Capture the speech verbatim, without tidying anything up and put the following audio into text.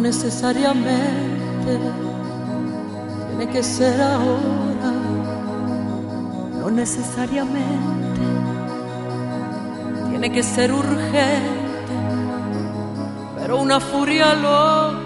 necesariamente tiene que ser ahora, no necesariamente tiene que ser urgente, pero una furia loca